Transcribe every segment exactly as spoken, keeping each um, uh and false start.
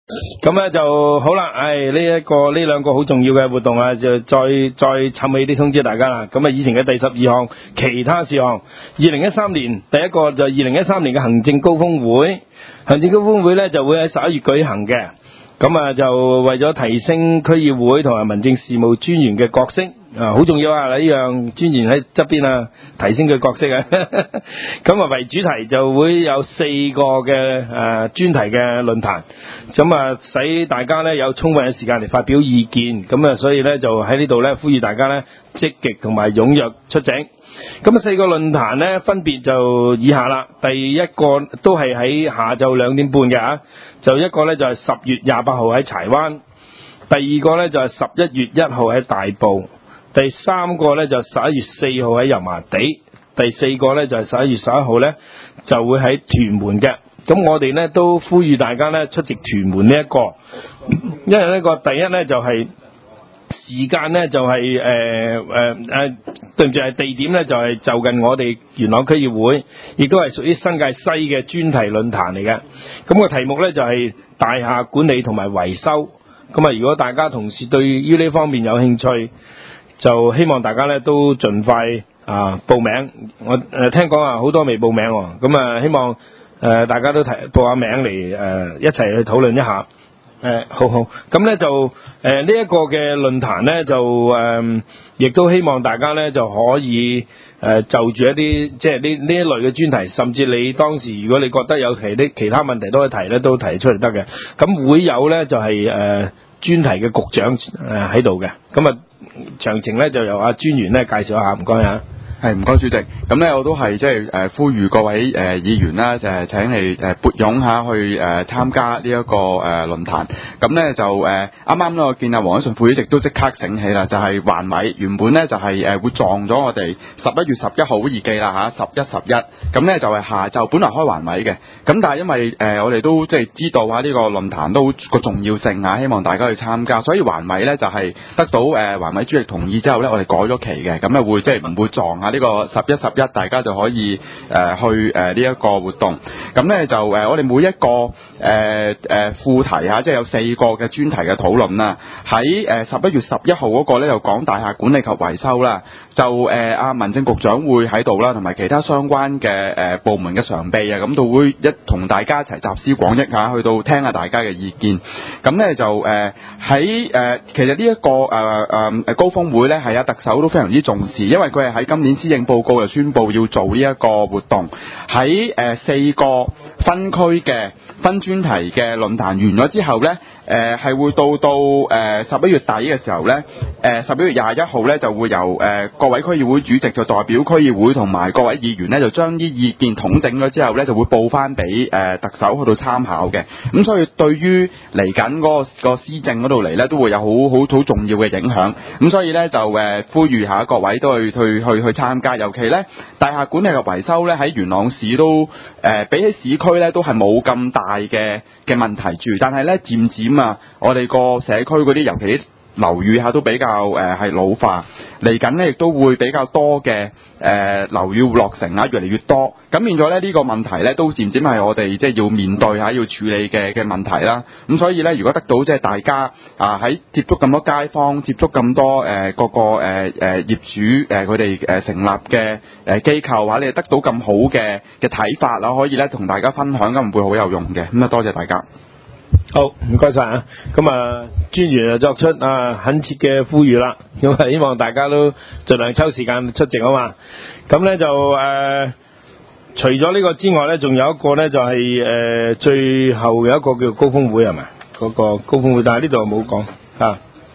咁咧就好啦，唉，呢一個呢兩個好重要嘅活動啊，就再再冚起啲通知大家啦。咁啊，以前嘅第十二項其他事項，二零一三年第一個就係二零一三年嘅行政高峰會，行政高峰會咧就會喺十一月舉行嘅。咁啊，就為咗提升區議會同埋民政事務專員嘅角色啊，好重要啊！呢樣專員喺側邊啊，提升佢角色啊。咁啊，為主題就會有四個嘅誒專題嘅論壇，咁啊，使大家咧有充分嘅時間嚟發表意見。咁啊，所以咧就喺呢度咧呼籲大家咧積極同埋踴躍出席。咁啊，四個論壇咧分別就以下啦。第一個都係喺下晝兩點半嘅啊，就一個咧就係十月廿八號喺柴灣，第二個咧就係十一月一號喺大埔，第三個咧就十一月四號喺油麻地，第四個咧就係十一月十一號咧就會喺屯門嘅。咁我哋咧都呼籲大家咧出席屯門呢一個，因為呢個第一咧就係、是。時間呢就係誒誒誒，對唔住係地點呢就係就近我哋元朗區議會，亦都係屬於新界西嘅專題論壇嚟嘅。咁個題目呢就係大廈管理同埋維修。咁啊，如果大家同事對於呢方面有興趣，就希望大家呢都盡快啊報名。我誒聽講啊好多未報名喎，咁啊希望誒大家都提報下名嚟誒一齊去討論一下。誒、呃，好好，咁咧就誒呢一個嘅論壇咧就誒，亦、呃、都希望大家咧就可以誒、呃、就住一啲即係呢呢一類嘅專題，甚至你當時如果你覺得有其啲其他問題都可以提咧，都提出嚟得嘅。咁會有咧就係、是、誒、呃、專題嘅局長誒喺度嘅，咁啊詳情咧就由阿專員咧介紹一下，唔該啊。 係唔該主席，咁咧我都係即係誒呼籲各位誒、呃、議員啦，就係、是、請你誒撥冗下去誒、呃、參加呢、這、一個誒、呃、論壇。咁咧就誒啱啱咧我見阿黃偉順副主席都即刻醒起啦，就係、是、環委原本咧就係、是、誒、呃、會撞咗我哋十一月十一號好易記啦嚇，十一十一，咁咧就係、是、下晝本來開環委嘅，咁但係因為誒、呃、我哋都即係知道啊呢、這個論壇都個重要性啊，希望大家去參加，所以環委咧就係、是、得到誒、呃、環委主席同意之後咧，我哋改咗期嘅，咁咧會即係唔會撞啊。呢個十一十一，大家就可以誒、呃、去誒呢一個活動。咁咧就誒、呃、我哋每一個誒誒副題嚇，即係有四個嘅專題嘅討論啦。喺誒十一月十一號嗰個咧就講大廈管理及維修啦。就誒阿、呃、民政局長會喺度啦，同埋其他相關嘅誒、呃、部門嘅常秘啊，咁就會一同大家一齊集思廣益嚇，去到聽下大家嘅意見。咁咧就誒喺誒其實呢、這、一個誒誒誒高峰會咧，係啊特首都非常之重視，因為佢係喺今年施政報告就宣布要做呢一個活動，喺誒、呃、四個分區嘅分專題嘅論壇完咗之後咧，誒、呃、係會到到誒十一月底嘅時候咧，誒十一月廿一號咧就會由誒、呃、各位區議會主席就代表區議會同埋各位議員咧，就將啲意見統整咗之後咧，就會報翻俾誒特首去到參考嘅。咁所以對於嚟緊嗰個個施政嗰度嚟咧，都會有好好好重要嘅影響。咁所以咧就誒、呃、呼籲下各位都去去去去參加，尤其咧大廈管理及維修咧喺元朗市都誒、呃、比起市區咧都係冇咁大嘅嘅問題住，但係咧漸漸啊，我哋個社區嗰啲尤其樓宇下都比較誒係、呃、老化，嚟緊咧亦都會比較多嘅誒樓宇落成啊，越嚟越多，咁變咗咧呢、這個問題咧都漸漸係我哋即係要面對下要處理嘅嘅問題啦。咁所以咧，如果得到即係大家啊喺接觸咁多街坊，接觸咁多誒、呃、各個誒誒、呃、業主誒佢哋誒成立嘅誒機構話，你哋得到咁好嘅嘅睇法啦，可以咧同大家分享，咁會好有用嘅。咁啊，多謝大家。 好，唔該晒啊！咁啊，專員就作出啊懇切嘅呼籲啦，咁啊希望大家都盡量抽時間出席啊嘛。咁咧就誒、呃，除咗呢個之外咧，仲有一個咧就係、是、誒、呃、最後有一個叫高峰會係咪？嗰、那個高峰會，但係呢度冇講啊。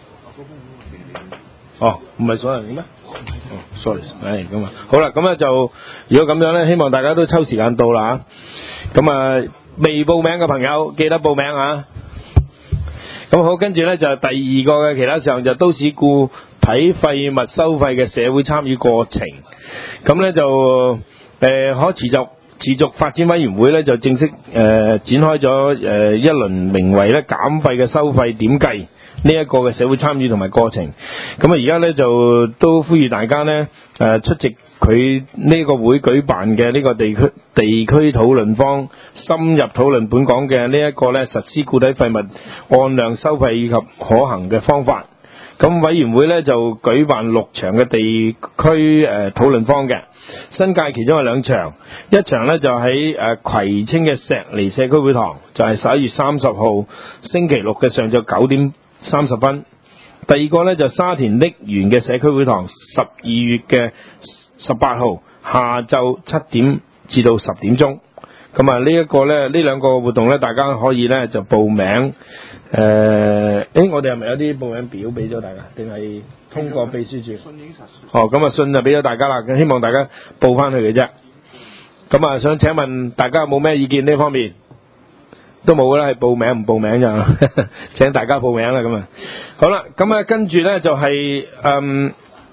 哦，唔係所有人嘅咩？哦 ，sorry， 係咁啊。好啦，咁咧就如果咁樣咧，希望大家都抽時間到啦嚇。咁啊。未報名嘅朋友記得報名啊！咁好，跟住呢就第二個嘅其他上就都市固體廢物收費嘅社會參與過程。咁呢就誒、呃、可持續持續發展委員會咧就正式誒、呃、展開咗誒、呃、一輪名為咧減廢嘅收費點計呢一個嘅社會參與同埋過程。咁啊而家咧就都呼籲大家咧誒、呃、出席佢呢個會舉辦嘅呢個地區地區討論坊，深入討論本港嘅呢一個咧實施固體廢物按量收費以及可行嘅方法。咁委員會咧就舉辦六場嘅地區誒討論坊嘅，新界其中有兩場，一場咧就喺誒葵青嘅石籬社區會堂，就係十一月三十號星期六嘅上晝九點三十分。第二個咧就沙田瀝源嘅社區會堂，十二月嘅十八號下晝七點至到十點鐘。咁啊呢一個咧呢兩個活動咧，大家可以咧就報名。誒、呃，誒，我哋係咪有啲報名表俾咗大家，定係通過秘書處？哦，咁啊信就俾咗大家啦，希望大家報翻去嘅啫。咁啊，想請問大家有冇咩意見呢方面？都冇啦，係報名唔報名咋？請大家報名啦，咁啊。好啦，咁啊跟住咧就係、是、嗯，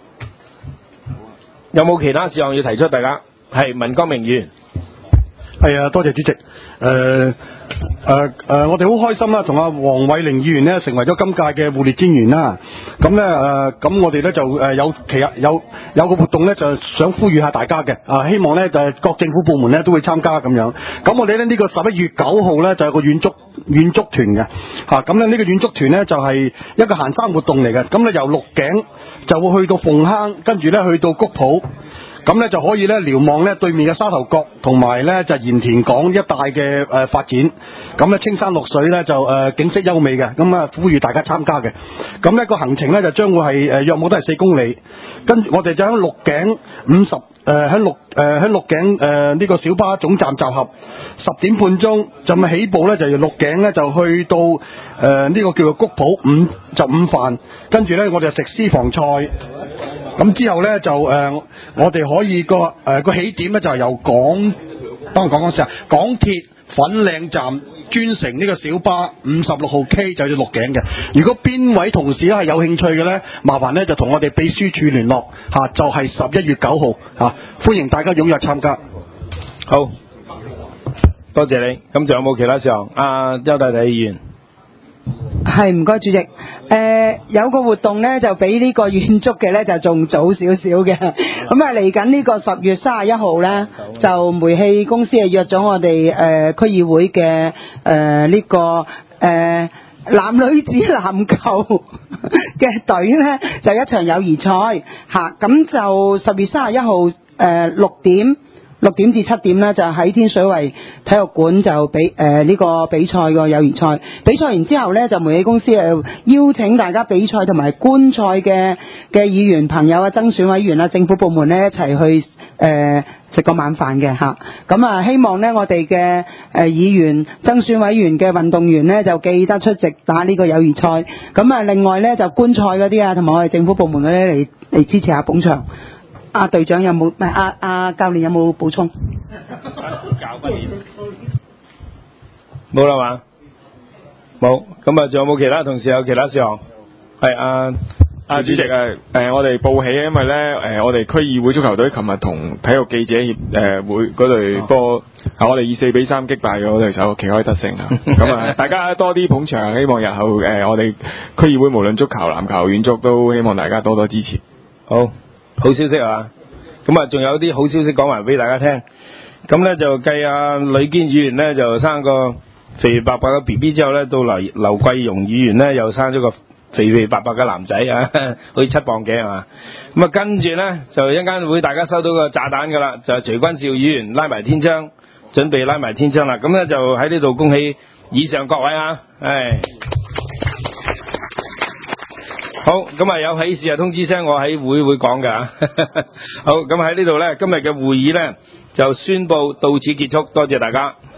有冇其他事項要提出？大家係文光明議員。 係啊，多謝主席。誒誒誒，我哋好開心啦，同阿黃偉玲議員呢成為咗今屆嘅互列專員啦。咁咧誒，咁、呃、我哋咧就誒有其實有有個活動咧，就想呼籲下大家嘅啊，希望咧就係各政府部門咧都會參加咁樣。咁我哋咧呢、這個十一月九號咧就有個遠足遠足團嘅嚇，咁咧呢個遠足團咧就係、是、一個行山活動嚟嘅。咁咧由鹿頸就會去到鳳坑，跟住咧去到谷埔。咁咧就可以咧瞭望咧對面嘅沙頭角同埋咧就鹽田港一帶嘅誒發展，咁咧青山綠水咧就誒、呃、景色優美嘅，咁啊呼籲大家參加嘅。咁呢個行程咧就將會係誒約莫都係四公里，跟住我哋就喺鹿頸五十誒喺鹿誒喺鹿頸誒呢個小巴總站集合，十點半鐘就咪起步咧，就由鹿頸咧就去到誒呢、呃這個叫做谷埔午就午飯，跟住咧我哋就食私房菜。咁之後咧就誒、呃，我哋可以個誒、呃、個起點咧就係由港，幫我講講先啊，港鐵粉嶺站專乘呢個小巴五十六號 K 就要鹿頸嘅。如果邊位同事咧係有興趣嘅咧，麻煩咧就同我哋秘書處聯絡嚇、啊，就係十一月九號嚇，歡迎大家踴躍參加。 好，多謝你。咁仲有冇其他事項？阿邱太太議員。 係，唔該主席。誒、呃、有個活動咧就比呢個遠足嘅咧就仲早少少嘅。咁啊嚟緊呢個十月三十一號咧，就煤氣公司係約咗我哋誒、呃、區議會嘅誒呢個誒、呃、男女子籃球嘅隊咧，就一場友誼賽嚇。咁、啊、就十月三十一號誒六點。六點至七點呢，就喺天水圍體育館就比誒呢、呃這個比賽個友誼賽。比賽完之後呢，就煤氣公司誒邀請大家比賽同埋觀賽嘅嘅議員朋友啊、增選委員啊、政府部門呢一齊去誒食個晚飯嘅嚇。咁啊，希望呢我哋嘅誒議員、增選委員嘅運動員呢，就記得出席打呢個友誼賽。咁啊，另外呢，就觀賽嗰啲啊，同埋我哋政府部門嗰啲嚟嚟支持下捧場。阿、啊、隊長有冇？唔係阿阿教練有冇補充？ 教訓練冇啦嘛？冇。咁啊，仲有冇其他同事有其他事項？係阿阿主席啊，誒、呃、我哋報喜，因為咧誒、呃、我哋區議會足球隊琴日同體育記者協誒、呃、會嗰隊波，係、哦、我哋以四比三擊敗咗嗰隊手，旗開得勝啊！咁啊，大家多啲捧場，希望日後誒、呃、我哋區議會無論足球、籃球、遠足都希望大家多多支持。 好。好消息啊！咁啊，仲有啲好消息講埋俾大家聽。咁咧就繼阿呂堅議員咧就生個肥肥白白嘅 B B 之後咧，到劉劉桂容議員咧又生咗個肥肥白白嘅男仔啊，好似七磅幾係嘛？咁啊跟住咧就一陣間會大家收到個炸彈㗎啦，就係徐君兆議員拉埋天窗，準備拉埋天窗啦。咁咧就喺呢度恭喜以上各位啊！唉。好，咁啊有喜事啊通知聲，我喺會會講㗎。好，咁喺呢度呢，今日嘅會議呢，就宣布到此結束，多謝大家。